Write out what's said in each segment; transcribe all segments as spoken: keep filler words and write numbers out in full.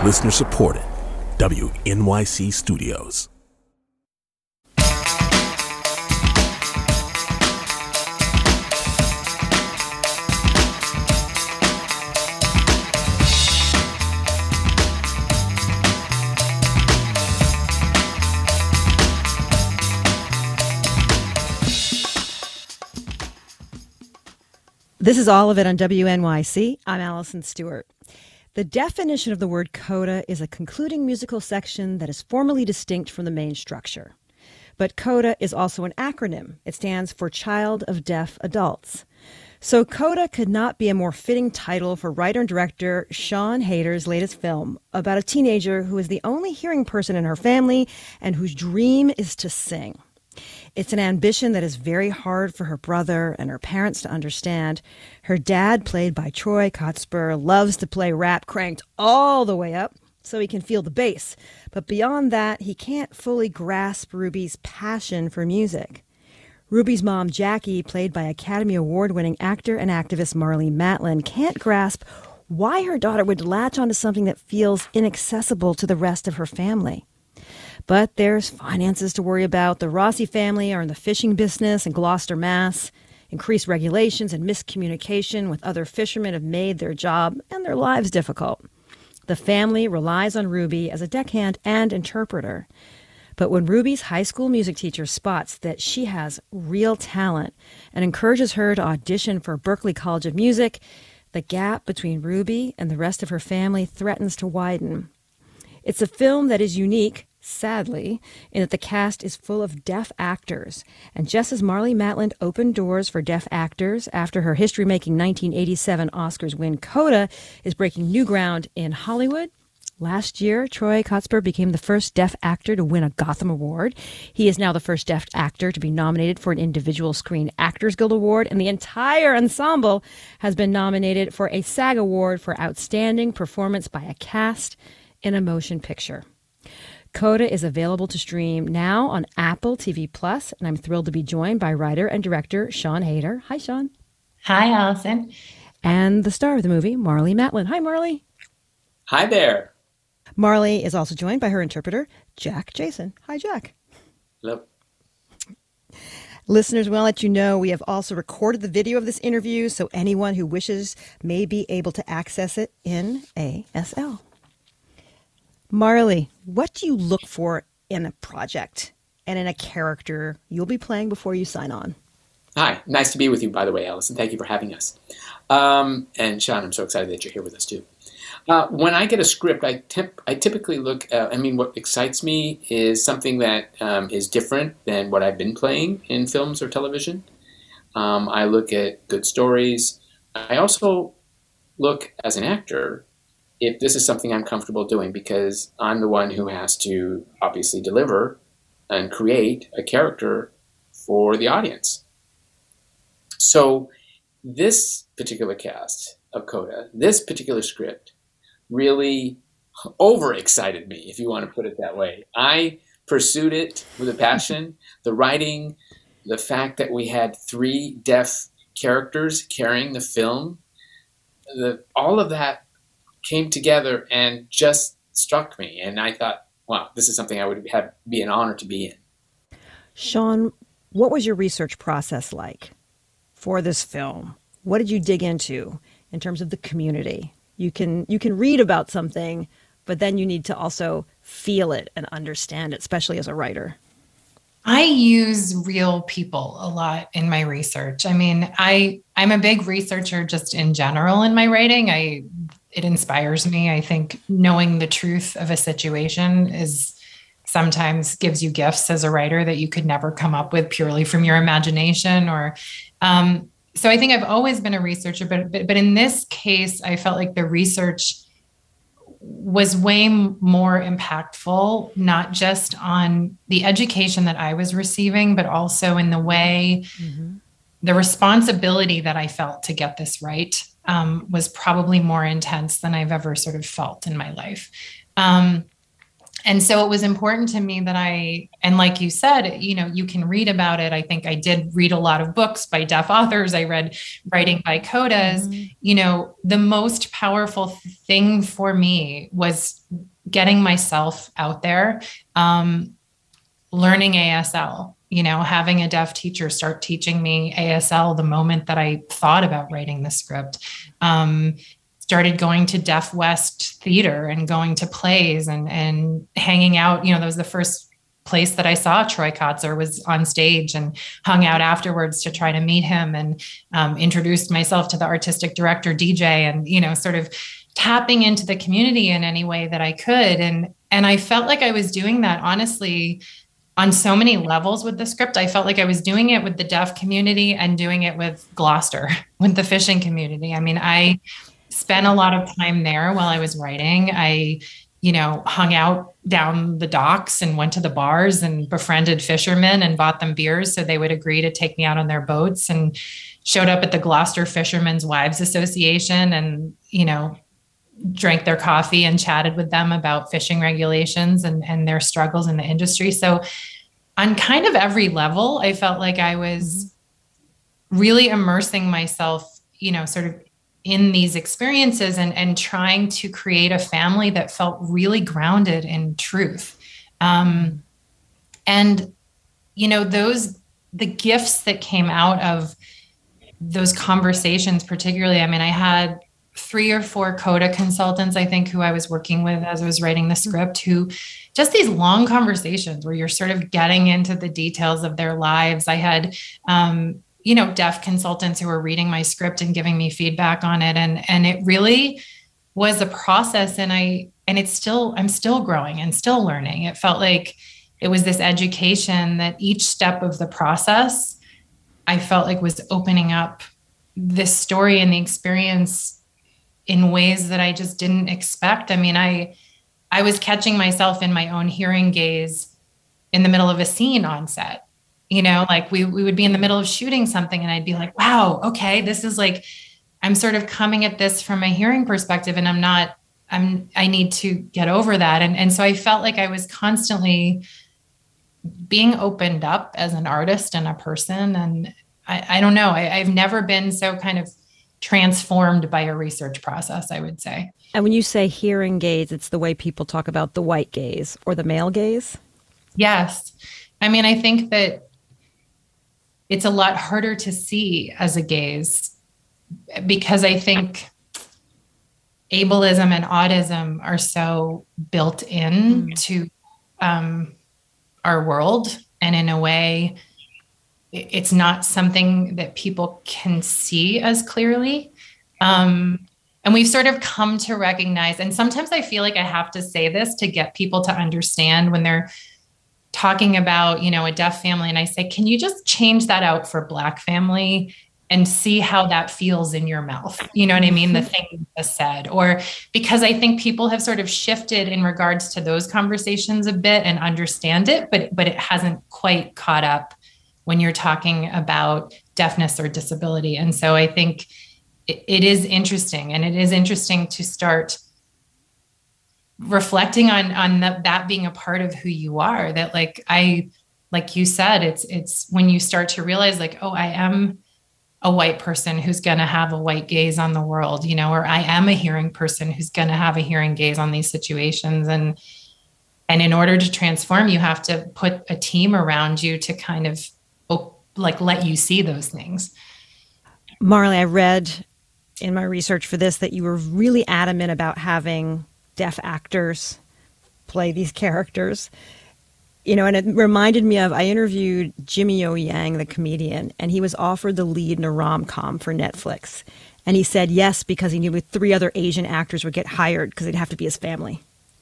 Listener supported. W N Y C Studios. This is all of it on W N Y C. I'm Allison Stewart. The definition of the word CODA is a concluding musical section that is formally distinct from the main structure. But CODA is also an acronym. It stands for Child of Deaf Adults. So CODA could not be a more fitting title for writer and director Sian Heder latest film about a teenager who is the only hearing person in her family and whose dream is to sing. It's an ambition that is very hard for her brother and her parents to understand. Her dad, played by Troy Kotsur, loves to play rap cranked all the way up so he can feel the bass. But beyond that, he can't fully grasp Ruby's passion for music. Ruby's mom, Jackie, played by Academy Award-winning actor and activist Marlee Matlin, can't grasp why her daughter would latch onto something that feels inaccessible to the rest of her family. But there's finances to worry about. The Rossi family are in the fishing business in Gloucester, Mass. Increased regulations and miscommunication with other fishermen have made their job and their lives difficult. The family relies on Ruby as a deckhand and interpreter. But when Ruby's high school music teacher spots that she has real talent and encourages her to audition for Berklee College of Music, the gap between Ruby and the rest of her family threatens to widen. It's a film that is unique, sadly, in that the cast is full of deaf actors. And just as Marlee Matlin opened doors for deaf actors after her history-making nineteen eighty-seven Oscars win, CODA is breaking new ground in Hollywood. Last year, Troy Kotsur became the first deaf actor to win a Gotham Award. He is now the first deaf actor to be nominated for an individual Screen Actors Guild Award, and the entire ensemble has been nominated for a SAG Award for Outstanding Performance by a Cast in a Motion Picture. CODA is available to stream now on Apple T V Plus, and I'm thrilled to be joined by writer and director Sian Heder. Hi, Sian. Hi, Allison. And the star of the movie, Marlee Matlin. Hi, Marlee. Hi there. Marlee is also joined by her interpreter, Jack Jason. Hi, Jack. Hello. Listeners, we want to let you know we have also recorded the video of this interview, so anyone who wishes may be able to access it in A S L. Marlee, what do you look for in a project and in a character you'll be playing before you sign on? Hi, nice to be with you, by the way, Allison. Thank you for having us. Um, and Sian, I'm so excited that you're here with us, too. Uh, when I get a script, I, tip, I typically look, uh, I mean, what excites me is something that um, is different than what I've been playing in films or television. Um, I look at good stories. I also look, as an actor, if this is something I'm comfortable doing, because I'm the one who has to obviously deliver and create a character for the audience. So this particular cast of CODA, this particular script, really overexcited me, if you want to put it that way. I pursued it with a passion. The writing, the fact that we had three deaf characters carrying the film, the, all of that came together and just struck me. And I thought, wow, this is something I would have be an honor to be in. Sian, what was your research process like for this film? What did you dig into in terms of the community? You can you can read about something, but then you need to also feel it and understand it, especially as a writer. I use real people a lot in my research. I mean, I, I'm a big researcher just in general in my writing. I It inspires me. I think knowing the truth of a situation is sometimes gives you gifts as a writer that you could never come up with purely from your imagination. Or um, so I think I've always been a researcher, but, but but in this case, I felt like the research was way more impactful, not just on the education that I was receiving, but also in the way, mm-hmm. the responsibility that I felt to get this right um, was probably more intense than I've ever sort of felt in my life. Um, and so it was important to me that I, and like you said, you know, you can read about it. I think I did read a lot of books by deaf authors. I read Writing by Codas. Mm-hmm. You know, the most powerful thing for me was getting myself out there, um, learning A S L, you know, having a deaf teacher start teaching me A S L the moment that I thought about writing the script. Um, started going to Deaf West Theater and going to plays and, and hanging out. You know, that was the first place that I saw Troy Kotzer, was on stage, and hung out afterwards to try to meet him, and um, introduced myself to the artistic director, D J, and, you know, sort of tapping into the community in any way that I could. And, and I felt like I was doing that, honestly, on so many levels with the script. I felt like I was doing it with the deaf community and doing it with Gloucester, with the fishing community. I mean, I spent a lot of time there while I was writing. I, you know, hung out down the docks and went to the bars and befriended fishermen and bought them beers so they would agree to take me out on their boats, and showed up at the Gloucester Fishermen's Wives Association and, you know, drank their coffee and chatted with them about fishing regulations and, and their struggles in the industry. So on kind of every level, I felt like I was really immersing myself, you know, sort of in these experiences, and, and trying to create a family that felt really grounded in truth. Um, and, you know, those, the gifts that came out of those conversations, particularly, I mean, I had three or four CODA consultants, I think, who I was working with as I was writing the script, who just these long conversations where you're sort of getting into the details of their lives. I had, um, you know, deaf consultants who were reading my script and giving me feedback on it. And, and it really was a process. And I, and it's still, I'm still growing and still learning. It felt like it was this education that each step of the process, I felt like was opening up this story and the experience in ways that I just didn't expect. I mean, I, I was catching myself in my own hearing gaze in the middle of a scene on set. You know, like we, we would be in the middle of shooting something and I'd be like, wow, okay, this is like, I'm sort of coming at this from a hearing perspective, and I'm not, I'm, I need to get over that. And, and so I felt like I was constantly being opened up as an artist and a person. And I, I don't know, I, I've never been so kind of transformed by a research process, I would say. And when you say hearing gaze, it's the way people talk about the white gaze or the male gaze? Yes. I mean, I think that it's a lot harder to see as a gaze, because I think ableism and autism are so built in mm. to um, our world. And in a way, it's not something that people can see as clearly. Um, and we've sort of come to recognize, and sometimes I feel like I have to say this to get people to understand when they're talking about, you know, a deaf family, and I say, can you just change that out for Black family and see how that feels in your mouth? You know what I mean? The thing you just said. Or because I think people have sort of shifted in regards to those conversations a bit and understand it, but but it hasn't quite caught up when you're talking about deafness or disability. And so I think it, it is interesting, and it is interesting to start reflecting on, on the, that being a part of who you are, that like, I, like you said, it's, it's when you start to realize like, oh, I am a white person who's going to have a white gaze on the world, you know, or I am a hearing person who's going to have a hearing gaze on these situations. And, and in order to transform, you have to put a team around you to kind of like, let you see those things. Marley, I read in my research for this that you were really adamant about having deaf actors play these characters, you know, and it reminded me of, I interviewed Jimmy O Yang, the comedian, and he was offered the lead in a rom-com for Netflix. And he said yes, because he knew three other Asian actors would get hired because they'd have to be his family.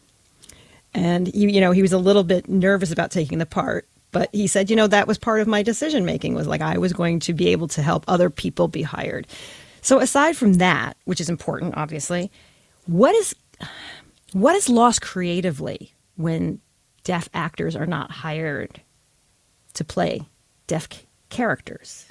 And, he, you know, he was a little bit nervous about taking the part, but he said, you know, that was part of my decision-making, was like I was going to be able to help other people be hired. So aside from that, which is important, obviously, what is... What is lost creatively when deaf actors are not hired to play deaf c- characters?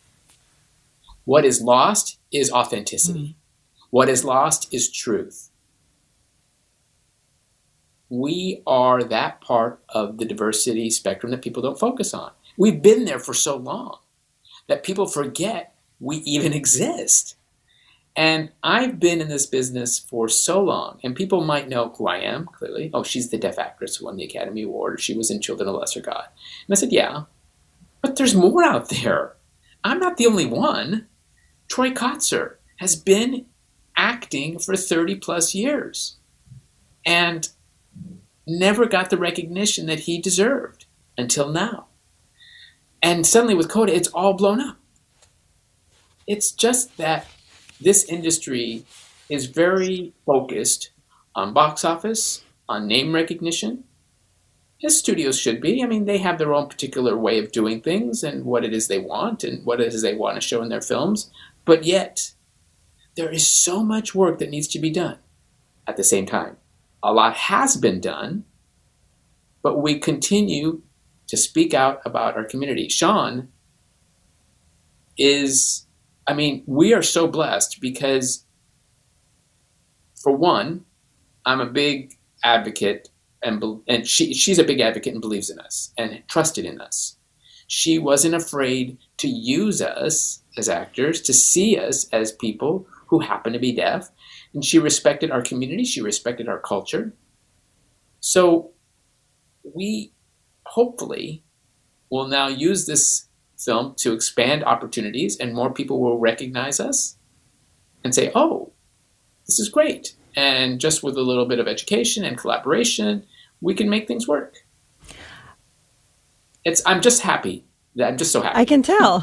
What is lost is authenticity. Mm. What is lost is truth. we are that part of the diversity spectrum that people don't focus on. We've been there for so long that people forget we even exist. And I've been in this business for so long, and people might know who I am, clearly. Oh, she's the deaf actress who won the Academy Award, or she was in Children of the Lesser God. And I said, yeah, but there's more out there. I'm not the only one. Troy Kotsur has been acting for thirty plus years and never got the recognition that he deserved until now. And suddenly with CODA, it's all blown up. It's just that this industry is very focused on box office, on name recognition, as studios should be. I mean, they have their own particular way of doing things and what it is they want and what it is they want to show in their films. But yet, there is so much work that needs to be done at the same time. A lot has been done, but we continue to speak out about our community. Sean is... I mean, we are so blessed because, for one, I'm a big advocate, and and she she's a big advocate and believes in us and trusted in us. She wasn't afraid to use us as actors, to see us as people who happen to be deaf, and she respected our community. She respected our culture. So we hopefully will now use this film to expand opportunities, and more people will recognize us and say, oh, this is great. And just with a little bit of education and collaboration, we can make things work. It's, I'm just happy. I'm just so happy. I can tell.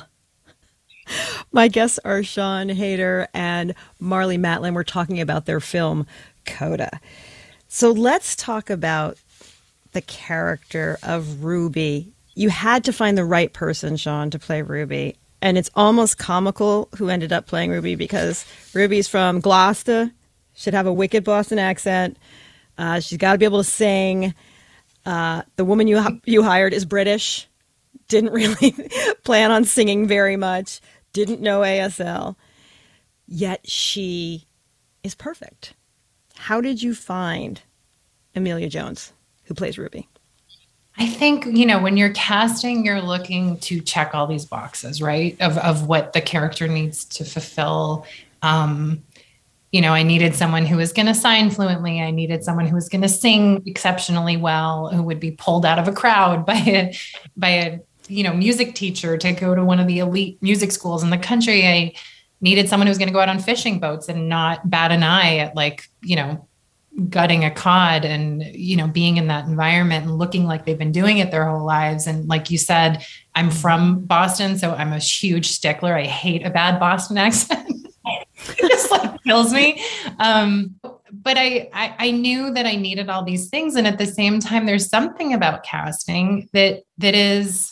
My guests are Sean Hayter and Marlee Matlin. We're talking about their film, CODA. So let's talk about the character of Ruby. You had to find the right person, Sean, to play Ruby. And it's almost comical who ended up playing Ruby because Ruby's from Gloucester, should have a wicked Boston accent. Uh, she's got to be able to sing. Uh, the woman you you hired is British, didn't really plan on singing very much, didn't know A S L, yet she is perfect. How did you find Emilia Jones, who plays Ruby? I think, you know, when you're casting, you're looking to check all these boxes, right? Of of what the character needs to fulfill. Um, you know, I needed someone who was going to sign fluently. I needed someone who was going to sing exceptionally well, who would be pulled out of a crowd by a, by a, you know, music teacher to go to one of the elite music schools in the country. I needed someone who was going to go out on fishing boats and not bat an eye at, like, you know, gutting a cod and, you know, being in that environment and looking like they've been doing it their whole lives. And like you said, I'm from Boston, so I'm a huge stickler. I hate a bad Boston accent. It just like kills me. Um, but I, I, I knew that I needed all these things. And at the same time, there's something about casting that, that is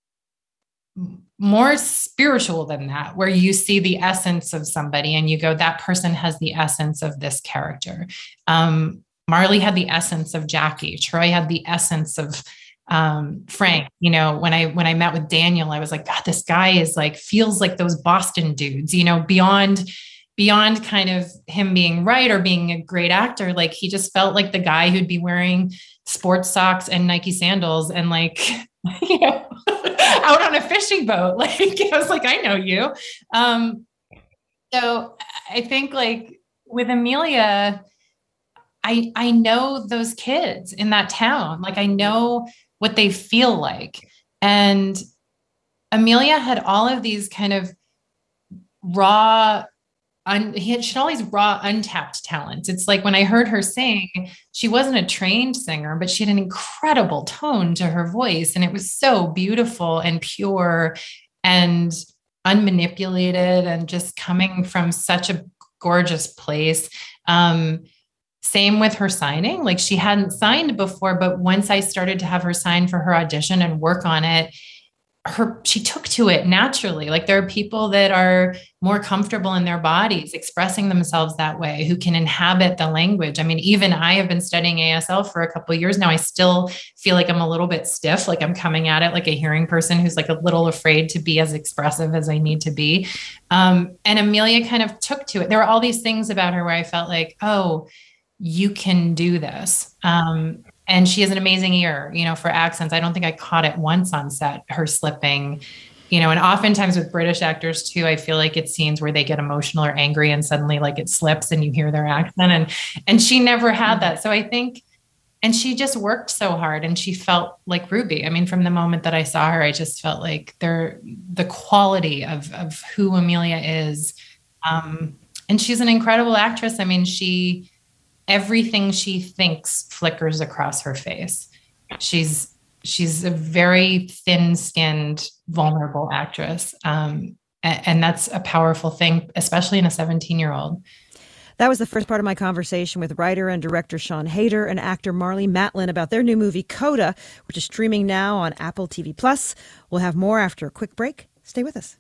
more spiritual than that, where you see the essence of somebody and you go, that person has the essence of this character. Um, Marlee had the essence of Jackie. Troy had the essence of um, Frank. You know, when I, when I met with Daniel, I was like, God, this guy is like, feels like those Boston dudes, you know, beyond, beyond kind of him being right or being a great actor. Like, he just felt like the guy who'd be wearing sports socks and Nike sandals and, like, you know, out on a fishing boat. Like, I was like, I know you. Um, so I think, like, with Emilia, I, I know those kids in that town. Like, I know what they feel like. And Emilia had all of these kind of raw, un, he had, she had all these raw, untapped talents. It's like when I heard her sing, she wasn't a trained singer, but she had an incredible tone to her voice. And it was so beautiful and pure and unmanipulated and just coming from such a gorgeous place. Um, Same with her signing. Like, she hadn't signed before, but once I started to have her sign for her audition and work on it, her, she took to it naturally. Like, there are people that are more comfortable in their bodies expressing themselves that way, who can inhabit the language. I mean, even I have been studying A S L for a couple of years now. I still feel like I'm a little bit stiff. Like, I'm coming at it like a hearing person who's like a little afraid to be as expressive as I need to be. Um, and Emilia kind of took to it. There were all these things about her where I felt like, oh, you can do this. Um, and she has an amazing ear, you know, for accents. I don't think I caught it once on set, her slipping, you know, and oftentimes with British actors too, I feel like it's scenes where they get emotional or angry and suddenly like it slips and you hear their accent, and, and she never had that. So I think, and she just worked so hard and she felt like Ruby. I mean, from the moment that I saw her, I just felt like there, the quality of, of who Amelia is. Um, and she's an incredible actress. I mean, she, everything she thinks flickers across her face. She's, she's a very thin-skinned, vulnerable actress. Um, and, and that's a powerful thing, especially in a seventeen-year-old. That was the first part of my conversation with writer and director Siân Heder and actor Marlee Matlin about their new movie, Coda, which is streaming now on Apple T V Plus. We'll have more after a quick break. Stay with us.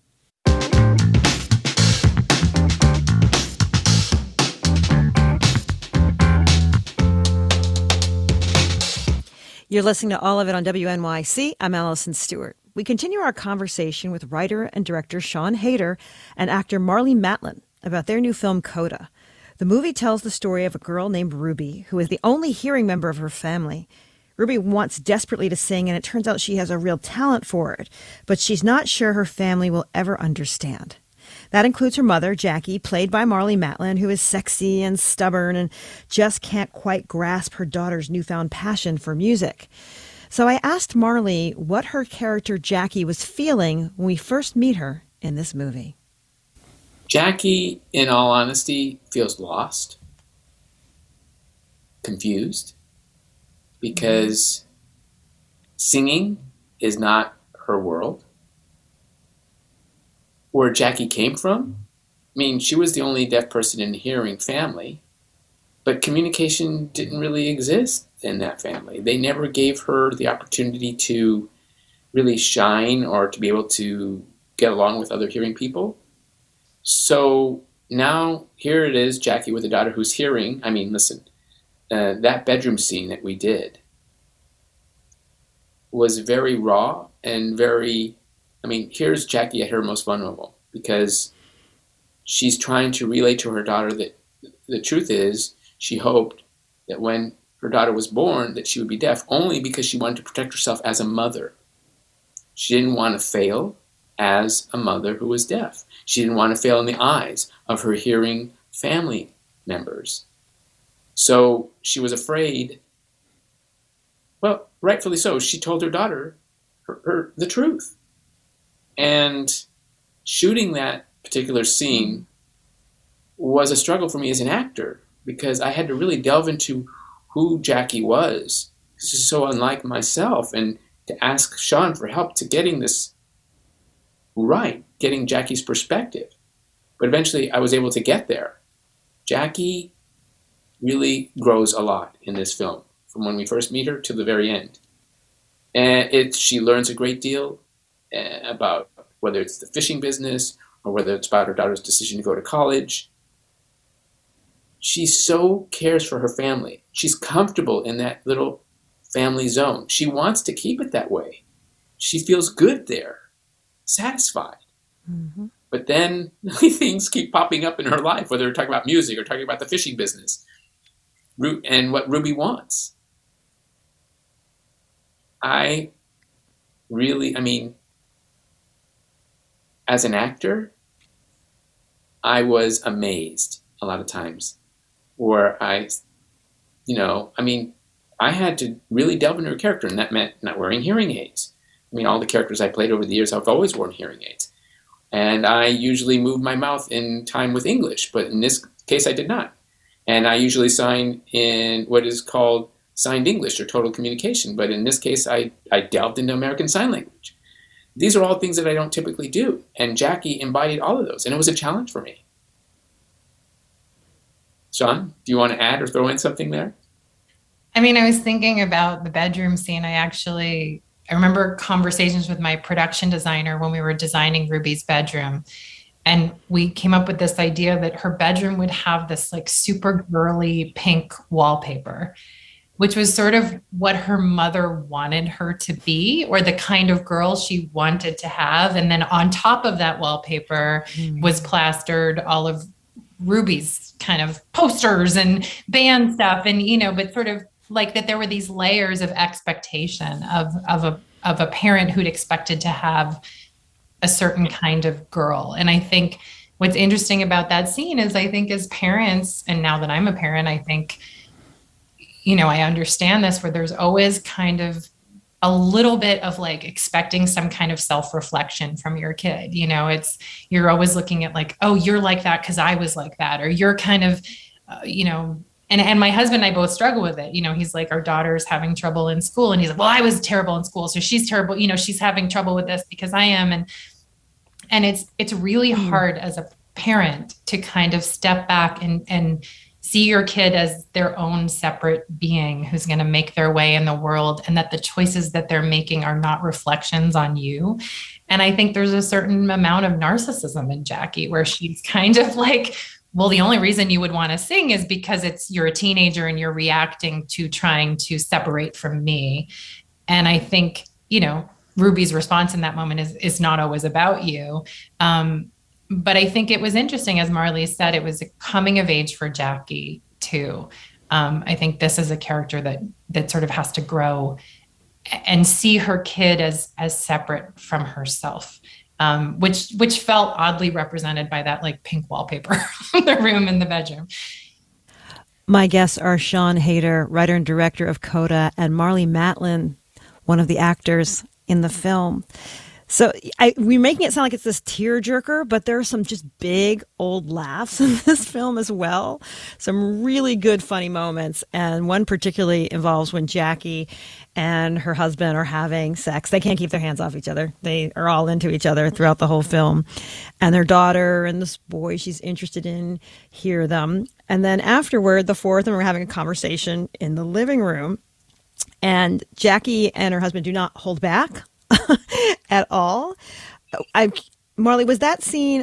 You're listening to All of It on W N Y C. I'm Allison Stewart. We continue our conversation with writer and director Siân Heder and actor Marlee Matlin about their new film, Coda. The movie tells the story of a girl named Ruby, who is the only hearing member of her family. Ruby wants desperately to sing, and it turns out she has a real talent for it, but she's not sure her family will ever understand. That includes her mother, Jackie, played by Marlee Matlin, who is sexy and stubborn and just can't quite grasp her daughter's newfound passion for music. So I asked Marlee what her character Jackie was feeling when we first meet her in this movie. Jackie, in all honesty, feels lost, confused, because singing is not her world. Where Jackie came from, I mean, she was the only deaf person in the hearing family, but communication didn't really exist in that family. They never gave her the opportunity to really shine or to be able to get along with other hearing people. So now here it is, Jackie with a daughter who's hearing. I mean, listen, uh, that bedroom scene that we did was very raw and very, I mean, here's Jackie at her most vulnerable because she's trying to relay to her daughter that the truth is she hoped that when her daughter was born that she would be deaf only because she wanted to protect herself as a mother. She didn't want to fail as a mother who was deaf. She didn't want to fail in the eyes of her hearing family members. So she was afraid. Well, rightfully so. She told her daughter her, her, the truth. And shooting that particular scene was a struggle for me as an actor because I had to really delve into who Jackie was. This is so unlike myself, and to ask Siân for help to getting this right, getting Jackie's perspective. But eventually I was able to get there. Jackie really grows a lot in this film, from when we first meet her to the very end. And it, she learns a great deal uh, about whether it's the fishing business or whether it's about her daughter's decision to go to college. She so cares for her family. She's comfortable in that little family zone. She wants to keep it that way. She feels good there, satisfied. Mm-hmm. But then things keep popping up in her life, whether we're talking about music or talking about the fishing business and what Ruby wants. I really, I mean, as an actor, I was amazed a lot of times where I, you know, I mean, I had to really delve into her character, and that meant not wearing hearing aids. I mean, all the characters I played over the years, I've always worn hearing aids. And I usually moved my mouth in time with English, but in this case I did not. And I usually sign in what is called signed English or total communication, but in this case I, I delved into American Sign Language. These are all things that I don't typically do, and Jackie embodied all of those, and it was a challenge for me. Siân, do you want to add or throw in something there? I mean, I was thinking about the bedroom scene. I actually, I remember conversations with my production designer when we were designing Ruby's bedroom. And we came up with this idea that her bedroom would have this like super girly pink wallpaper, which was sort of what her mother wanted her to be, or the kind of girl she wanted to have. And then on top of that wallpaper mm. was plastered all of Ruby's kind of posters and band stuff and, you know, but sort of like that there were these layers of expectation of, of a, of a parent who'd expected to have a certain kind of girl. And I think what's interesting about that scene is I think as parents, and now that I'm a parent, I think, you know, I understand this where there's always kind of a little bit of like expecting some kind of self-reflection from your kid. You know, it's, you're always looking at like, oh, you're like that because I was like that, or you're kind of, uh, you know, and, and my husband and I both struggle with it. You know, he's like, our daughter's having trouble in school. And he's like, well, I was terrible in school. So she's terrible. You know, she's having trouble with this because I am. And, and it's, it's really mm. hard as a parent to kind of step back and, and see your kid as their own separate being who's going to make their way in the world, and that the choices that they're making are not reflections on you. And I think there's a certain amount of narcissism in Jackie where she's kind of like, well, the only reason you would want to sing is because it's, you're a teenager and you're reacting to trying to separate from me. And I think, you know, Ruby's response in that moment is, is not always about you. Um, But I think it was interesting, as Marlee said, it was a coming of age for Jackie too. Um, I think this is a character that that sort of has to grow and see her kid as as separate from herself, um, which which felt oddly represented by that like pink wallpaper in the room in the bedroom. My guests are Sian Heder, writer and director of CODA, and Marlee Matlin, one of the actors in the film. So I, we're making it sound like it's this tearjerker, but there are some just big old laughs in this film as well. Some really good funny moments. And one particularly involves when Jackie and her husband are having sex. They can't keep their hands off each other. They are all into each other throughout the whole film. And their daughter and this boy she's interested in hear them. And then afterward, the four of them are having a conversation in the living room. And Jackie and her husband do not hold back at all. I, Marlee, was that scene,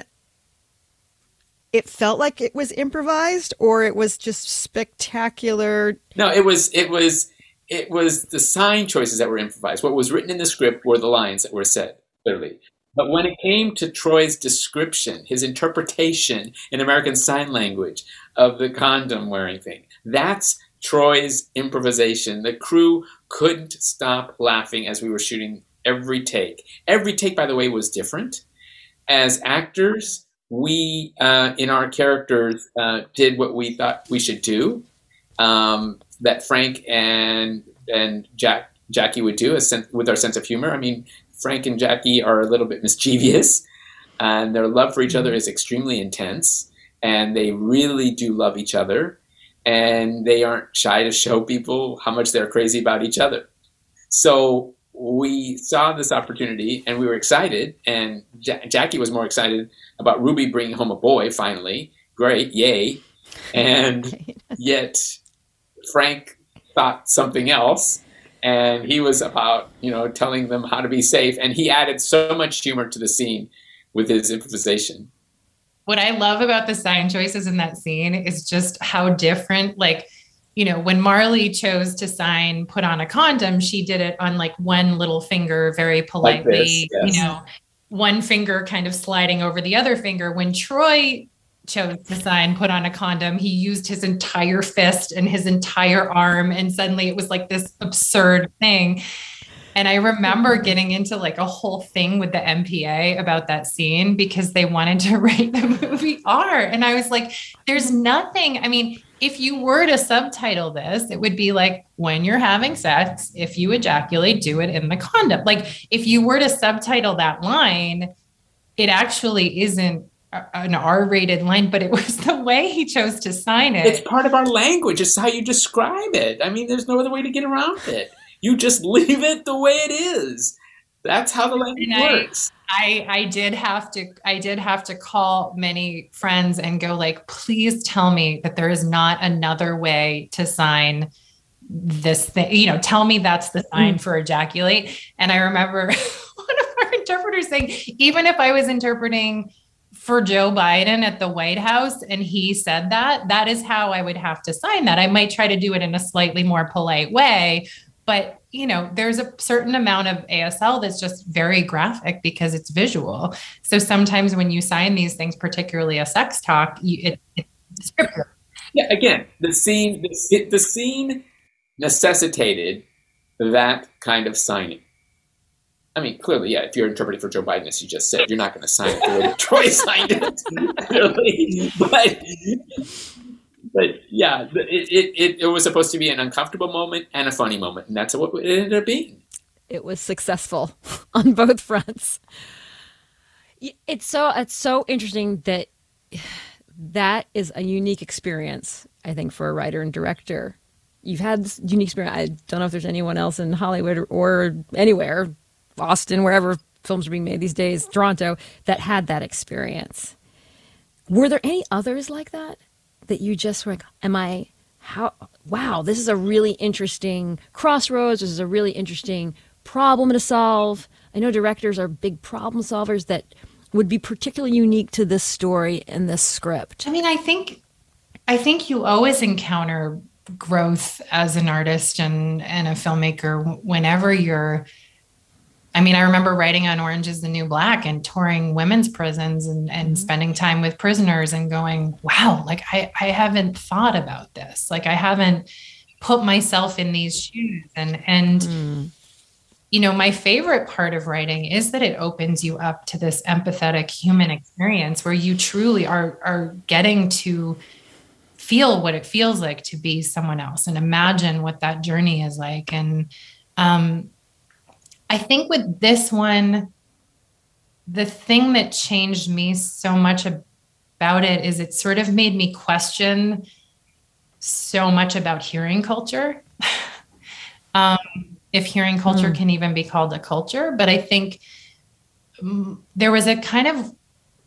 it felt like it was improvised, or it was just spectacular? No, it was, it was, it was the sign choices that were improvised. What was written in the script were the lines that were said, clearly. But when it came to Troy's description, his interpretation in American Sign Language of the condom wearing thing, that's Troy's improvisation. The crew couldn't stop laughing as we were shooting every take. Every take, by the way, was different. As actors, we, uh, in our characters, uh, did what we thought we should do, um, that Frank and and Jack Jackie would do, a sen- with our sense of humor. I mean, Frank and Jackie are a little bit mischievous, and their love for each other is extremely intense, and they really do love each other, and they aren't shy to show people how much they're crazy about each other. So we saw this opportunity and we were excited, and ja- Jackie was more excited about Ruby bringing home a boy, finally. Great, yay. And yet Frank thought something else, and he was about, you know, telling them how to be safe. And he added so much humor to the scene with his improvisation. What I love about the sign choices in that scene is just how different, like, you know, when Marlee chose to sign put on a condom, she did it on like one little finger, very politely, like this, yes. You know, one finger kind of sliding over the other finger. When Troy chose to sign put on a condom, he used his entire fist and his entire arm. And suddenly it was like this absurd thing. And I remember getting into like a whole thing with the M P A about that scene because they wanted to rate the movie R. And I was like, there's nothing. I mean, if you were to subtitle this, it would be like, when you're having sex, if you ejaculate, do it in the condom. Like if you were to subtitle that line, it actually isn't an R-rated line, but it was the way he chose to sign it. It's part of our language. It's how you describe it. I mean, there's no other way to get around it. You just leave it the way it is. That's how the language I, works. I, I did have to, I did have to call many friends and go like, please tell me that there is not another way to sign this thing. You know, tell me that's the sign mm. for ejaculate. And I remember one of our interpreters saying, even if I was interpreting for Joe Biden at the White House and he said that, that is how I would have to sign that. I might try to do it in a slightly more polite way. But, you know, there's a certain amount of A S L that's just very graphic because it's visual. So sometimes when you sign these things, particularly a sex talk, you, it, it's scripted. yeah, again, the scene, the, the scene necessitated that kind of signing. I mean, clearly, yeah, if you're interpreting for Joe Biden, as you just said, you're not going to sign it the way Troy signed it, clearly. But, but yeah, it, it, it was supposed to be an uncomfortable moment and a funny moment, and that's what it ended up being. It was successful on both fronts. It's so it's so interesting that that is a unique experience, I think, for a writer and director. You've had this unique experience. I don't know if there's anyone else in Hollywood or, or anywhere, Boston, wherever films are being made these days, Toronto, that had that experience. Were there any others like that? That you just were like, am I, how, wow, this is a really interesting crossroads. This is a really interesting problem to solve. I know directors are big problem solvers that would be particularly unique to this story and this script. I mean, I think, I think you always encounter growth as an artist and, and a filmmaker whenever you're, I mean, I remember writing on Orange is the New Black and touring women's prisons and, and mm-hmm. spending time with prisoners and going, wow, like I, I haven't thought about this. Like I haven't put myself in these shoes. And, and, mm. you know, my favorite part of writing is that it opens you up to this empathetic human experience where you truly are, are getting to feel what it feels like to be someone else and imagine what that journey is like. And, um, I think with this one, the thing that changed me so much about it is it sort of made me question so much about hearing culture. um, if hearing culture mm. can even be called a culture. But I think um, there was a kind of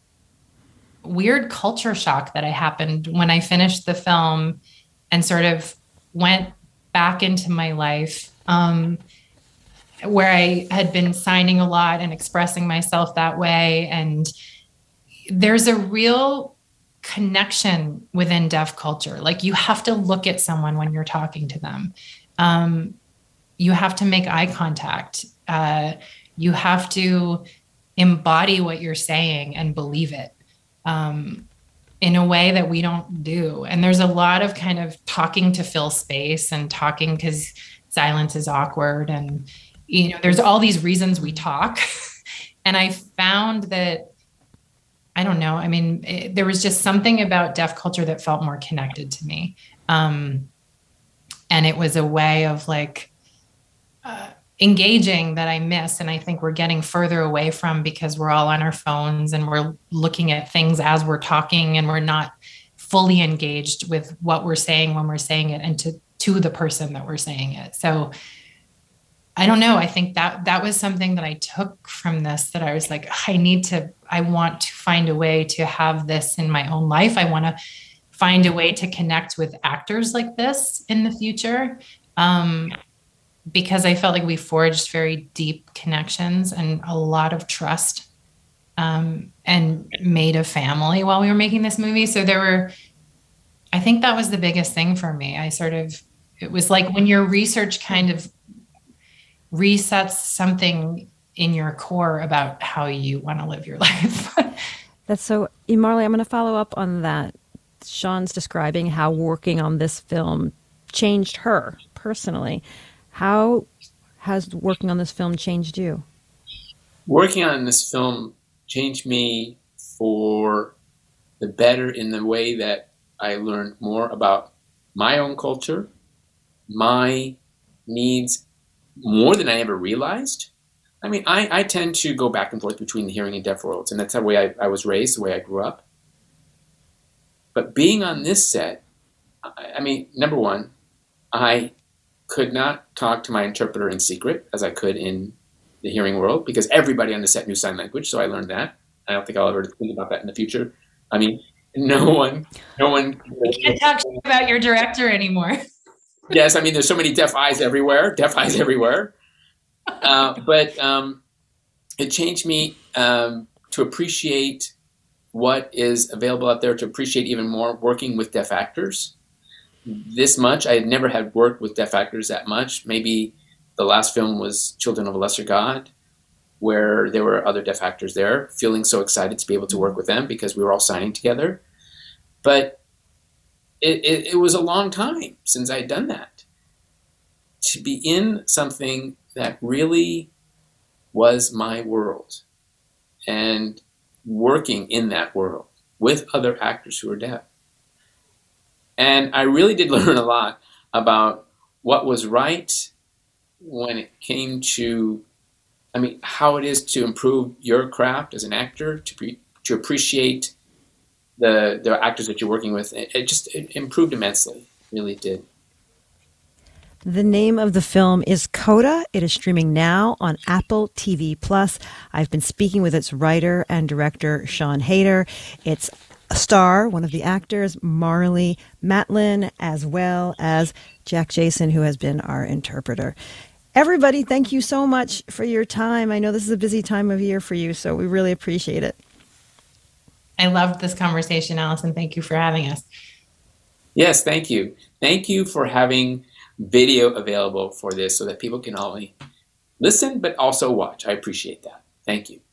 weird culture shock that I happened when I finished the film and sort of went back into my life. Um, where I had been signing a lot and expressing myself that way. And there's a real connection within deaf culture. Like you have to look at someone when you're talking to them. Um, you have to make eye contact. Uh, you have to embody what you're saying and believe it um, in a way that we don't do. And there's a lot of kind of talking to fill space and talking because silence is awkward. And you know, there's all these reasons we talk. And I found that, I don't know, I mean, it, there was just something about deaf culture that felt more connected to me. Um, and it was a way of like uh, engaging that I miss. And I think we're getting further away from because we're all on our phones and we're looking at things as we're talking and we're not fully engaged with what we're saying when we're saying it and to, to the person that we're saying it. So I don't know. I think that that was something that I took from this, that I was like, I need to, I want to find a way to have this in my own life. I want to find a way to connect with actors like this in the future. Um, because I felt like we forged very deep connections and a lot of trust um, and made a family while we were making this movie. So there were, I think that was the biggest thing for me. I sort of, it was like when your research kind of resets something in your core about how you want to live your life. That's so, Marley, I'm going to follow up on that. Sean's describing how working on this film changed her personally. How has working on this film changed you? Working on this film changed me for the better in the way that I learned more about my own culture, my needs, more than I ever realized. I mean, I, I tend to go back and forth between the hearing and deaf worlds, and that's the way I, I was raised, the way I grew up. But being on this set, I, I mean, number one, I could not talk to my interpreter in secret as I could in the hearing world because everybody on the set knew sign language, so I learned that. I don't think I'll ever think about that in the future. I mean, no one, no one. You can't talk about your director anymore. Yes, I mean, there's so many deaf eyes everywhere, deaf eyes everywhere. Uh, but um, it changed me um, to appreciate what is available out there, to appreciate even more working with deaf actors. This much, I had never had worked with deaf actors that much. Maybe the last film was Children of a Lesser God, where there were other deaf actors there, feeling so excited to be able to work with them because we were all signing together. But it, it, it was a long time since I'd done that. To be in something that really was my world and working in that world with other actors who are deaf. And I really did learn a lot about what was right when it came to, I mean, how it is to improve your craft as an actor, to be, to appreciate the the actors that you're working with. It, it just it improved immensely. It really did. The name of the film is Coda. It is streaming now on Apple T V Plus. I've been speaking with its writer and director, Sian Heder. Its star, one of the actors, Marlee Matlin, as well as Jack Jason, who has been our interpreter. Everybody, thank you so much for your time. I know this is a busy time of year for you, so we really appreciate it. I loved this conversation, Allison. Thank you for having us. Yes, thank you. Thank you for having video available for this so that people can only listen but also watch. I appreciate that. Thank you.